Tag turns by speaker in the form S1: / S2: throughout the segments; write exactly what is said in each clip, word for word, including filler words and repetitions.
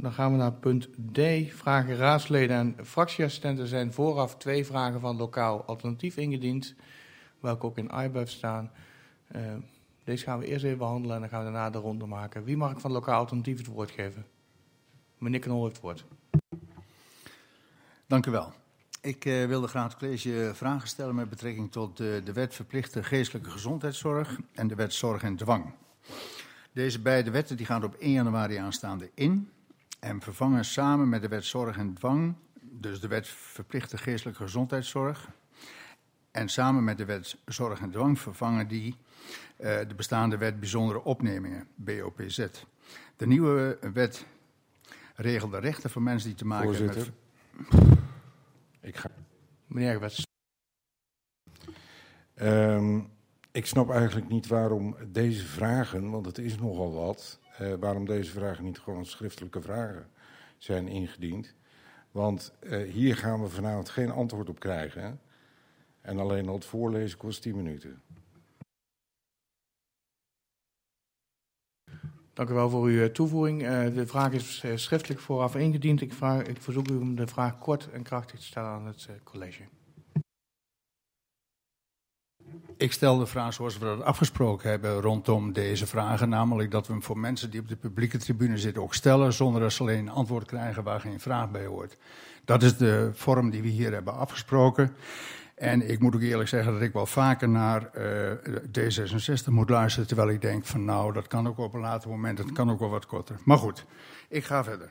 S1: Dan gaan we naar punt D. Vragen raadsleden en fractieassistenten zijn vooraf twee vragen van lokaal alternatief ingediend, welke ook in I B U F staan. Uh, deze gaan we eerst even behandelen en dan gaan we daarna de ronde maken. Wie mag ik van lokaal alternatief het woord geven? Meneer Knol heeft het woord.
S2: Dank u wel. Ik uh, wilde graag het college vragen stellen met betrekking tot uh, de wet verplichte geestelijke gezondheidszorg en de wet zorg en dwang. Deze beide wetten die gaan op één januari aanstaande in en vervangen samen met de wet zorg en dwang, dus de wet verplichte geestelijke gezondheidszorg, en samen met de wet zorg en dwang vervangen die uh, de bestaande wet bijzondere opnemingen, B O P Z. De nieuwe wet regelt de rechten van mensen die te maken
S3: Voorzitter.
S2: hebben met...
S3: Ik ga...
S1: Meneer Wets.
S3: Um, ik snap eigenlijk niet waarom deze vragen, want het is nogal wat, uh, waarom deze vragen niet gewoon schriftelijke vragen zijn ingediend. Want uh, hier gaan we vanavond geen antwoord op krijgen. Hè? En alleen al het voorlezen kost tien minuten.
S1: Dank u wel voor uw toevoeging. Uh, de vraag is uh, schriftelijk vooraf ingediend. Ik, vraag, ik verzoek u om de vraag kort en krachtig te stellen aan het uh, college.
S2: Ik stel de vraag zoals we dat afgesproken hebben rondom deze vragen. Namelijk dat we hem voor mensen die op de publieke tribune zitten ook stellen, zonder dat ze alleen een antwoord krijgen waar geen vraag bij hoort. Dat is de vorm die we hier hebben afgesproken. En ik moet ook eerlijk zeggen dat ik wel vaker naar uh, D zesenzestig moet luisteren, terwijl ik denk van nou, dat kan ook op een later moment, dat kan ook wel wat korter. Maar goed, ik ga verder.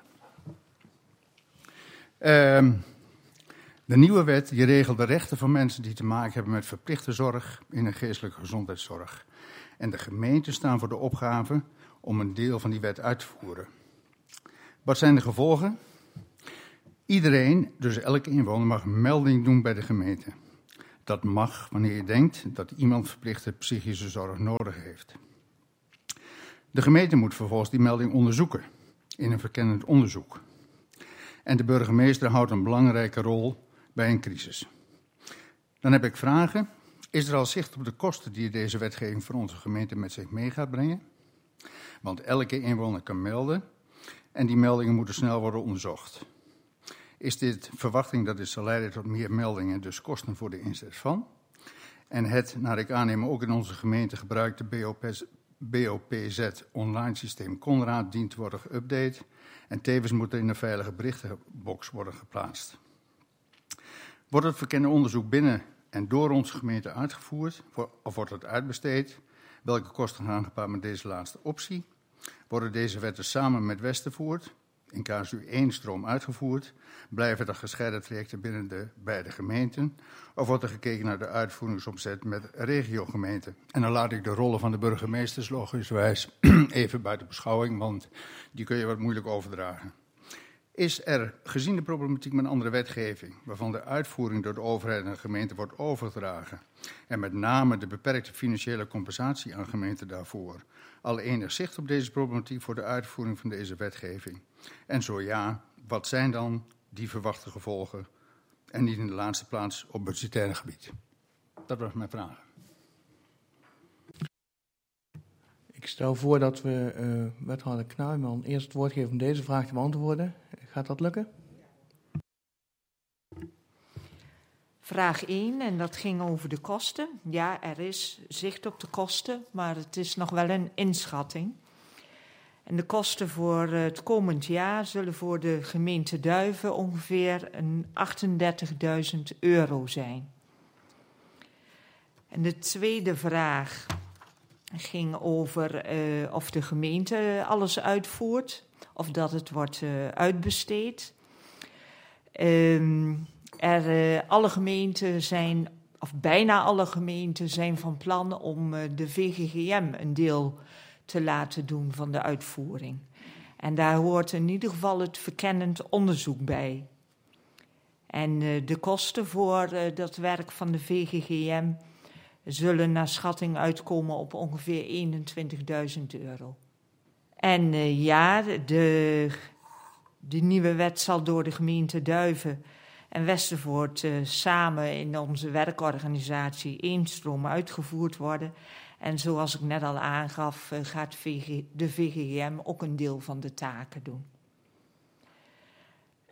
S2: Uh, de nieuwe wet die regelt de rechten van mensen die te maken hebben met verplichte zorg in een geestelijke gezondheidszorg. En de gemeenten staan voor de opgave om een deel van die wet uit te voeren. Wat zijn de gevolgen? Iedereen, dus elke inwoner, mag een melding doen bij de gemeente. Dat mag wanneer je denkt dat iemand verplichte psychische zorg nodig heeft. De gemeente moet vervolgens die melding onderzoeken in een verkennend onderzoek. En de burgemeester houdt een belangrijke rol bij een crisis. Dan heb ik vragen. Is er al zicht op de kosten die deze wetgeving voor onze gemeente met zich mee gaat brengen? Want elke inwoner kan melden en die meldingen moeten snel worden onderzocht. Is dit verwachting dat dit zal leiden tot meer meldingen, dus kosten voor de inzet van? En het, naar ik aanneem, ook in onze gemeente gebruikte B O P Z online systeem Conrad dient te worden geüpdate en tevens moet er in een veilige berichtenbox worden geplaatst. Wordt het verkende onderzoek binnen en door onze gemeente uitgevoerd of wordt het uitbesteed? Welke kosten gaan gepaard met deze laatste optie? Worden deze wetten samen met Westervoort in casu één stroom uitgevoerd? Blijven er gescheiden trajecten binnen de beide gemeenten? Of wordt er gekeken naar de uitvoeringsopzet met regiogemeenten? En dan laat ik de rollen van de burgemeesters logischerwijs even buiten beschouwing, want die kun je wat moeilijk overdragen. Is er, gezien de problematiek met andere wetgeving, waarvan de uitvoering door de overheid en de gemeente wordt overgedragen, en met name de beperkte financiële compensatie aan gemeenten daarvoor, al enig zicht op deze problematiek voor de uitvoering van deze wetgeving? En zo ja, wat zijn dan die verwachte gevolgen en niet in de laatste plaats op budgettaire gebied? Dat was mijn vraag.
S1: Ik stel voor dat we uh, wethouder Knuijman eerst het woord geven om deze vraag te beantwoorden. Gaat dat lukken?
S4: Vraag één, en dat ging over de kosten. Ja, er is zicht op de kosten, maar het is nog wel een inschatting. En de kosten voor het komend jaar zullen voor de gemeente Duiven ongeveer achtendertigduizend euro zijn. En de tweede vraag ging over uh, of de gemeente alles uitvoert, of dat het wordt uh, uitbesteed. Um, er, uh, alle gemeenten zijn, of bijna alle gemeenten zijn van plan om uh, de V G G M een deel te laten doen van de uitvoering. En daar hoort in ieder geval het verkennend onderzoek bij. En uh, de kosten voor uh, dat werk van de V G G M zullen naar schatting uitkomen op ongeveer eenentwintigduizend euro. En uh, ja, de, de nieuwe wet zal door de gemeente Duiven en Westervoort uh, samen in onze werkorganisatie Eenstroom uitgevoerd worden. En zoals ik net al aangaf, uh, gaat V G, de V G G M ook een deel van de taken doen.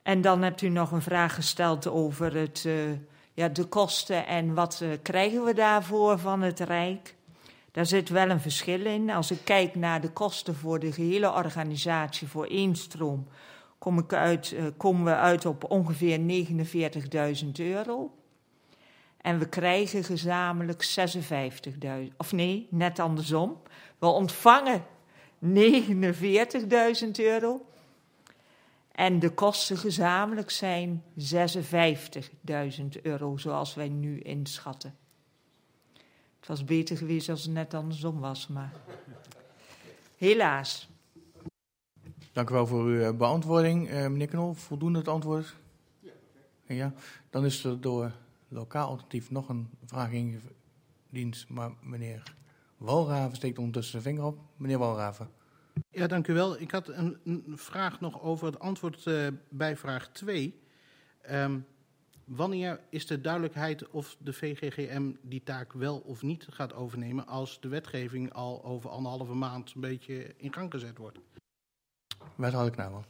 S4: En dan hebt u nog een vraag gesteld over het, uh, ja, de kosten en wat uh, krijgen we daarvoor van het Rijk. Daar zit wel een verschil in. Als ik kijk naar de kosten voor de gehele organisatie voor Eenstroom, kom ik uit, uh, komen we uit op ongeveer negenenveertigduizend euro. En we krijgen gezamenlijk zesenvijftigduizend, of nee, net andersom. We ontvangen negenenveertigduizend euro. En de kosten gezamenlijk zijn zesenvijftigduizend euro, zoals wij nu inschatten. Het was beter geweest als het net andersom was, maar helaas.
S1: Dank u wel voor uw beantwoording. Uh, meneer Knol, voldoende het antwoord? Ja. Ja. Dan is er door lokaal alternatief nog een vraag ingediend, maar meneer Walraven steekt ondertussen zijn vinger op. Meneer Walraven.
S5: Ja, dank u wel. Ik had een, een vraag nog over het antwoord uh, bij vraag twee. Um, wanneer is de duidelijkheid of de V G G M die taak wel of niet gaat overnemen als de wetgeving al over anderhalve maand een beetje in gang gezet wordt?
S1: Wethouder Knabel.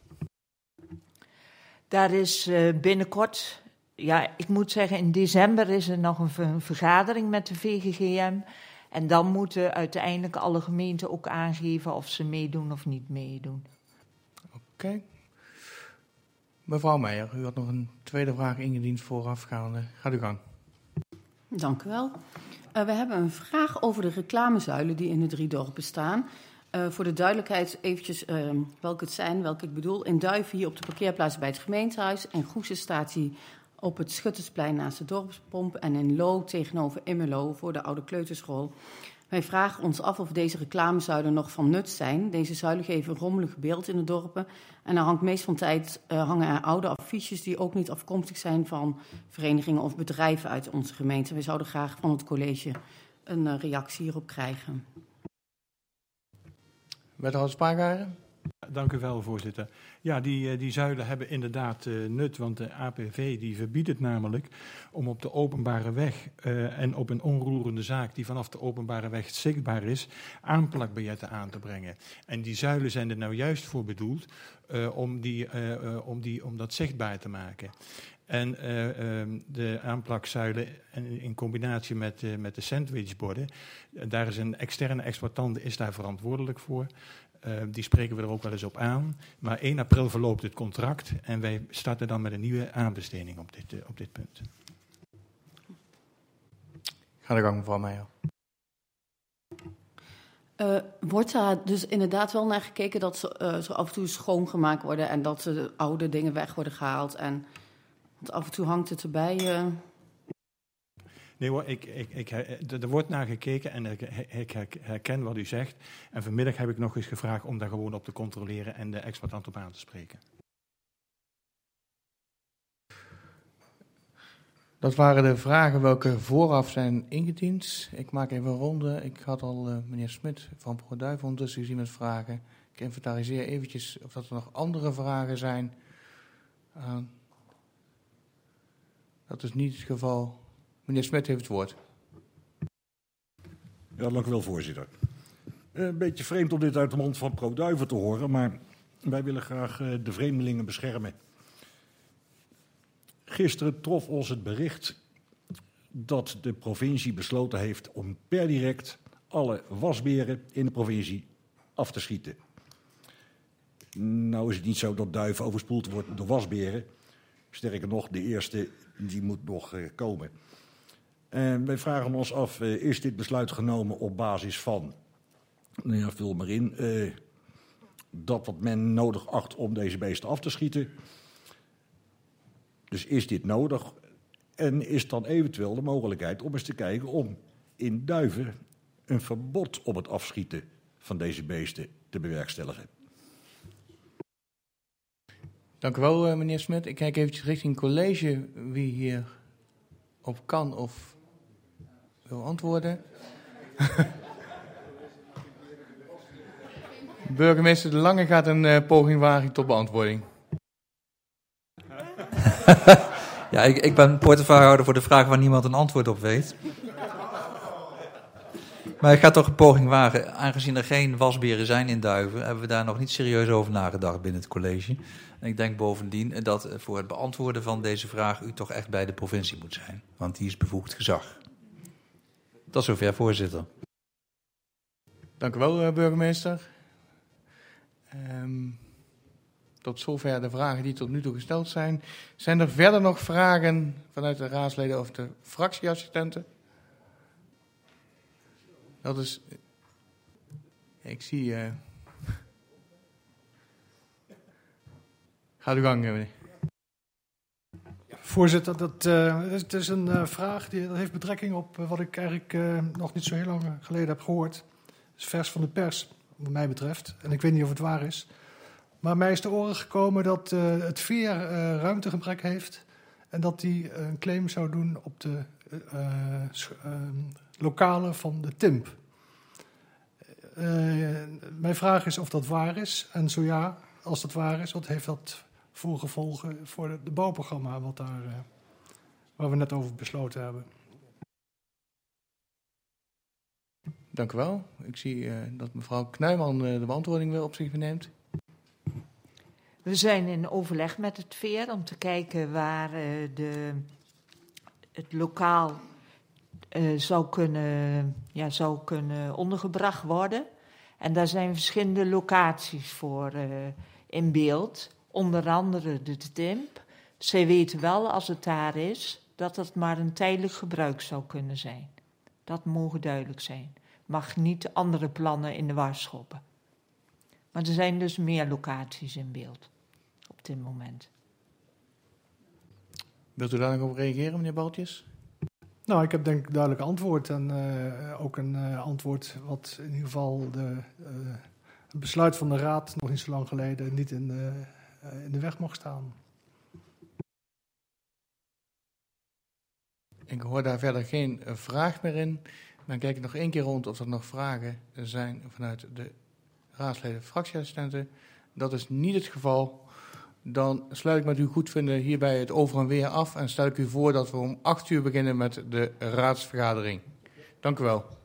S4: Daar is uh, binnenkort, ja, ik moet zeggen, in december is er nog een, een vergadering met de V G G M. En dan moeten uiteindelijk alle gemeenten ook aangeven of ze meedoen of niet meedoen.
S1: Oké. Okay. Mevrouw Meijer, u had nog een tweede vraag ingediend voorafgaande. Gaat uw gang.
S6: Dank u wel. Uh, we hebben een vraag over de reclamezuilen die in de drie dorpen staan. Uh, voor de duidelijkheid eventjes uh, welke het zijn, welke ik bedoel. In Duiven hier op de parkeerplaats bij het gemeentehuis. In Goesen staat hij op het Schuttersplein naast de dorpspomp. En in Loo tegenover Immelo voor de oude kleuterschool. Wij vragen ons af of deze reclamezuilen nog van nut zijn. Deze zuilen geven een rommelig beeld in de dorpen. En er hangt meest van tijd uh, hangen er oude affiches die ook niet afkomstig zijn van verenigingen of bedrijven uit onze gemeente. We zouden graag van het college een uh, reactie hierop krijgen.
S1: Wethouder Spaargaren.
S7: Dank u wel, voorzitter. Ja, die, die zuilen hebben inderdaad uh, nut, want de A P V die verbiedt het namelijk om op de openbare weg uh, en op een onroerende zaak die vanaf de openbare weg zichtbaar is, aanplakbiljetten aan te brengen. En die zuilen zijn er nou juist voor bedoeld uh, om, die, uh, uh, om, die, om dat zichtbaar te maken. En uh, um, de aanplakzuilen in combinatie met, uh, met de sandwichborden, daar is een externe exploitant is daar verantwoordelijk voor. Uh, die spreken we er ook wel eens op aan. Maar één april verloopt het contract en wij starten dan met een nieuwe aanbesteding op dit, uh, op dit punt.
S1: Ga de gang, mevrouw Meijer.
S6: Uh, wordt daar dus inderdaad wel naar gekeken dat ze uh, zo af en toe schoongemaakt worden en dat de oude dingen weg worden gehaald? En, want af en toe hangt het erbij. Uh...
S7: Nee hoor, ik, ik, ik, er wordt naar gekeken en ik, ik herken wat u zegt. En vanmiddag heb ik nog eens gevraagd om daar gewoon op te controleren en de exploitant op aan te spreken.
S1: Dat waren de vragen welke vooraf zijn ingediend. Ik maak even een ronde. Ik had al uh, meneer Smit van ProDuiven ondertussen gezien met vragen. Ik inventariseer eventjes of dat er nog andere vragen zijn. Uh, dat is niet het geval. Meneer Smit heeft het woord.
S8: Ja, dank u wel, voorzitter. Een beetje vreemd om dit uit de mond van ProDuiven te horen, maar wij willen graag de vreemdelingen beschermen. Gisteren trof ons het bericht dat de provincie besloten heeft om per direct alle wasberen in de provincie af te schieten. Nou is het niet zo dat Duiven overspoeld wordt door wasberen. Sterker nog, de eerste die moet nog uh, komen. En wij vragen ons af, uh, is dit besluit genomen op basis van, nou ja, vul maar in, uh, dat wat men nodig acht om deze beesten af te schieten. Dus is dit nodig? En is dan eventueel de mogelijkheid om eens te kijken om in Duiven een verbod op het afschieten van deze beesten te bewerkstelligen?
S1: Dank u wel, meneer Smit. Ik kijk eventjes richting het college wie hier op kan of wil antwoorden. Burgemeester De Lange gaat een uh, poging wagen tot beantwoording.
S9: Ja, ik, ik ben portefeuillehouder voor de vraag waar niemand een antwoord op weet. Maar ik ga toch een poging wagen. Aangezien er geen wasberen zijn in Duiven, hebben we daar nog niet serieus over nagedacht binnen het college. En ik denk bovendien dat voor het beantwoorden van deze vraag u toch echt bij de provincie moet zijn. Want die is bevoegd gezag. Tot zover, voorzitter.
S1: Dank u wel, burgemeester. Um, tot zover de vragen die tot nu toe gesteld zijn. Zijn er verder nog vragen vanuit de raadsleden of de fractieassistenten? Dat is... Ik zie... Uh... Ga uw gang, meneer.
S10: Voorzitter, dat, uh, het is een uh, vraag die dat heeft betrekking op uh, wat ik eigenlijk uh, nog niet zo heel lang geleden heb gehoord. Het is vers van de pers, wat mij betreft. En ik weet niet of het waar is. Maar mij is te oren gekomen dat uh, het veer uh, ruimtegebrek heeft. En dat hij een claim zou doen op de uh, uh, lokalen van de T I M P. Uh, mijn vraag is of dat waar is. En zo ja, als dat waar is, wat heeft dat voor gevolgen voor het de bouwprogramma wat daar, uh, waar we net over besloten hebben?
S1: Dank u wel. Ik zie uh, dat mevrouw Knuijman uh, de beantwoording weer op zich neemt.
S4: We zijn in overleg met het veer om te kijken waar uh, de, het lokaal uh, zou, kunnen, ja, zou kunnen ondergebracht worden. En daar zijn verschillende locaties voor uh, in beeld. Onder andere de T I M P. Zij weten wel, als het daar is, dat het maar een tijdelijk gebruik zou kunnen zijn. Dat mogen duidelijk zijn. Mag niet andere plannen in de war schoppen. Maar er zijn dus meer locaties in beeld op dit moment.
S1: Wilt u daar nog op reageren, meneer Baltjes?
S10: Nou, ik heb denk ik duidelijk antwoord. En uh, ook een uh, antwoord wat in ieder geval de, uh, het besluit van de Raad nog niet zo lang geleden niet in de, uh, in de weg mocht staan.
S1: Ik hoor daar verder geen uh, vraag meer in. Dan kijk ik nog één keer rond of er nog vragen zijn vanuit de raadsleden fractieassistenten. Dat is niet het geval. Dan sluit ik met uw goedvinden hierbij het over en weer af en stel ik u voor dat we om acht uur beginnen met de raadsvergadering. Dank u wel.